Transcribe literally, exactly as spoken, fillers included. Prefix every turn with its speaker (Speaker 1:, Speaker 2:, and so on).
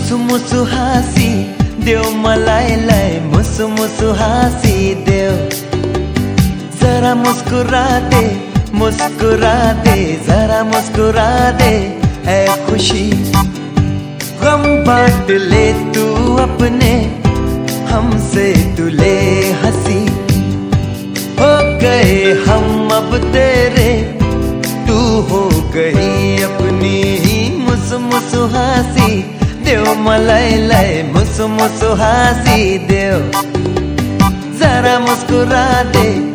Speaker 1: मुसु मुसु हाँसी देव मलाइलाई, मुसु मुसु हाँसी देव। जरा मुस्कुरा दे मुस्कुरा दे जरा मुस्कुरा दे ऐ खुशी। गम बांट ले तू अपने हमसे, तू ले हंसी। हो गए हम अब तेरे, तू हो गई अपनी ही। मुसु मुसु हाँसी देव मलाइलाई, मुसु मुसु हाँसी देव। जरा मुस्कुरा दे